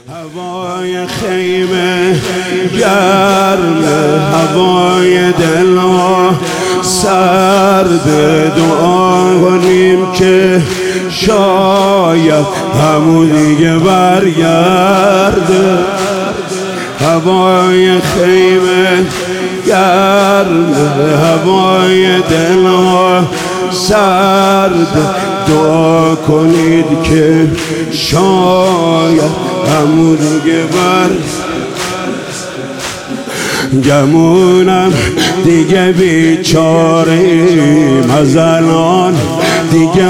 هوای خیمه گرم، هوای دلها سرد، دعا کنیم که شاید همون دیگه برگرده. هوای خیمه گرم، هوای دلها سرد، دعا کنید که شاید همون دیگه گمونم دیگه بیچاریم از الان، دیگه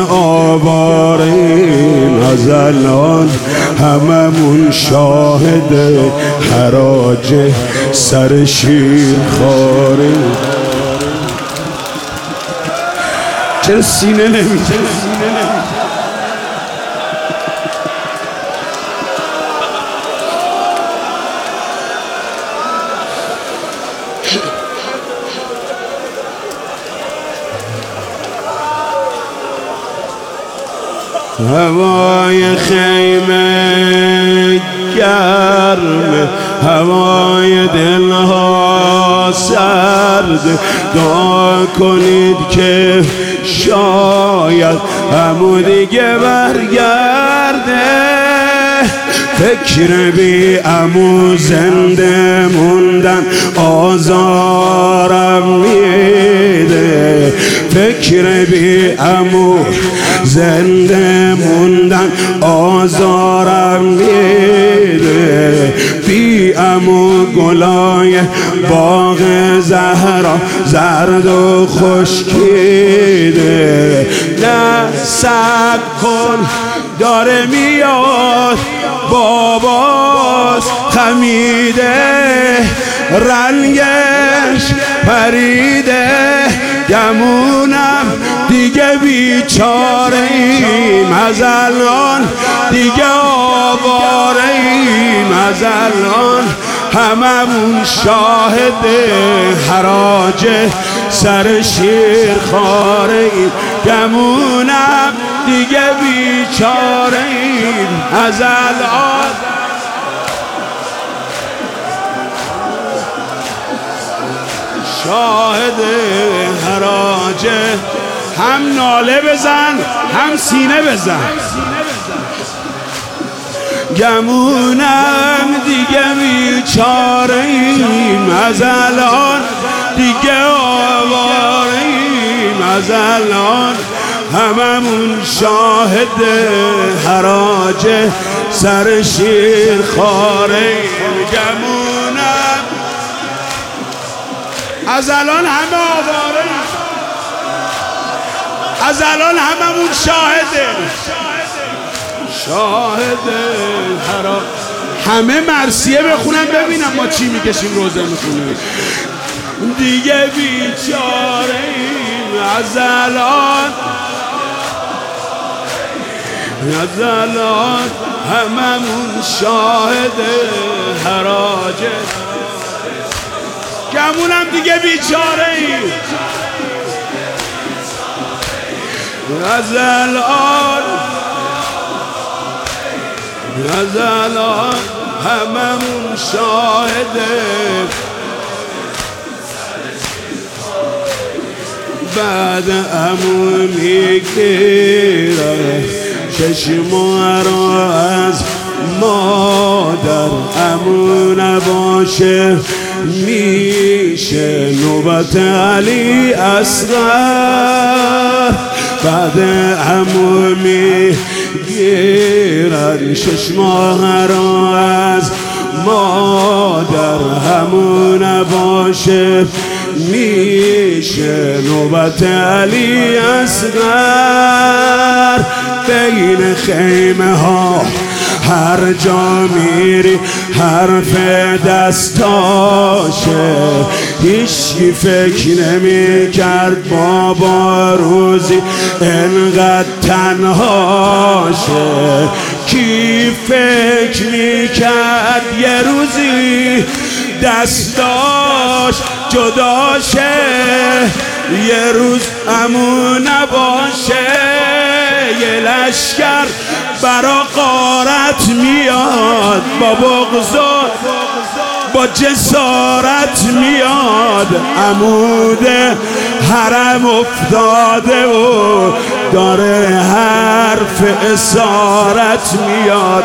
آواریم از الان، هممون شاهد حراج سر شیر خاریم. چرا سینه نمیده؟ هوای خیمه گرم، هوای دلها سرد، دعا کنید که شاید همون دیگه برگرده. فکر بی عمو زنده موندن آزارم میده، فکر بی عمو زنده موندن آزارم میده. بی عمو گلای باغ زهرا زرد و خشکیده. نه صبر کن داره میاد، باباست خمیده، رنگش پریده، گمونم دیگه بیچاره ایم از الان، دیگه آواره ایم از الان، هممون شاهد حراج سر شیر خاره ایم، گمونم دیگه بیچاره ایم از الان. شاهد حراج، هم ناله بزن هم سینه بزن، گمونم دیگه بیچاره ایم از الان، دیگه آواره ایم از الان، هممون شاهد حراج سر شیر خاره ایم، گمونم از الان همه آواره ایم، از الان هممون شاهد حراج. همه مرثیه بخونن ببینم ما چی میکشیم روزه میخونیم. دیگه بیچاره ایم از الان، از الان هممون شاهد حراج، گمونم دیگه بیچاره ایم از الان، از الان هممون شاهد. بعد عمو میگیره چشما را از مادر، عمو نباشه میشه نوبت علی اصغر. بعد عمو میگیرن چشما را از مادر، عمو نباشه میشه نوبت علی اصغر. بین خیمه ها هر جا میری حرف دستاشه، هیچی فکر نمی کرد بابا روزی انقدر تنهاشه، کی فکر می کرد یه روزی دستاش جداشه، یه روز عمو نباشه، یه لشکر برا غارت میاد، با بغض با جسارت میاد. عمود حرم افتاده و داره حرف اسارت میاد.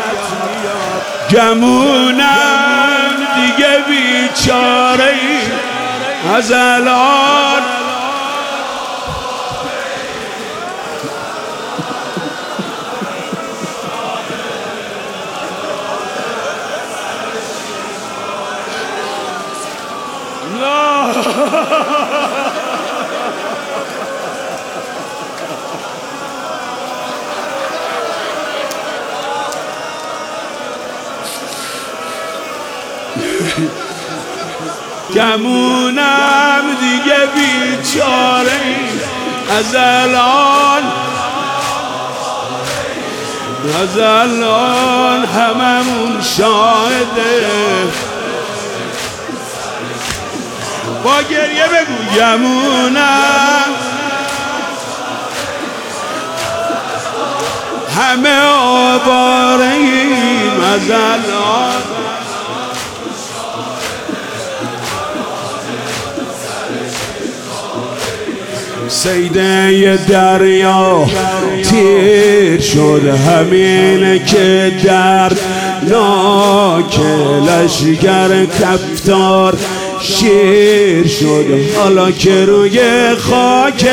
گمونم دیگه بیچاره ای از الان گمونم دیگه بیچاره از الان هممون شاهده. با گریه بگو گمونم همه آواره ایم از الان. سیده دریا تیر شد همین که درد ناک لشگر کفتار شیر شد. حالا که روی خاک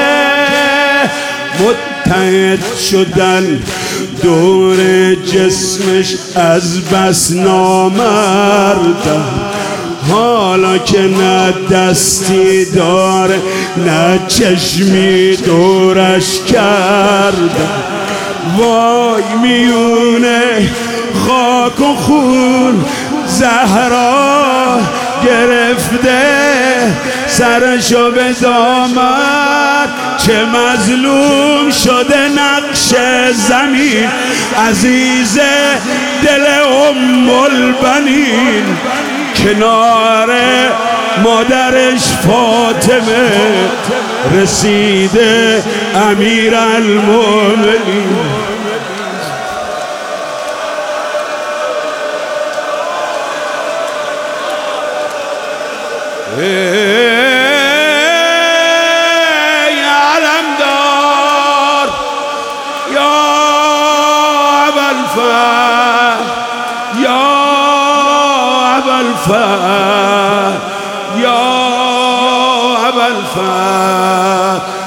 متحد شدن دور جسمش از بس نامردن. حالا که نه دستی داره نه چشمی دورش کرده، وای میونه خاک و خون زهرا گرفته سرشو به دامن. چه مظلوم شده نقش زمین عزیز دل ام البنین. کنار مادرش فاطمه رسیده امیرالمومنین. ای علمدار یا ابوالفضل، یا ابوالفضل، یا ابوالفضل،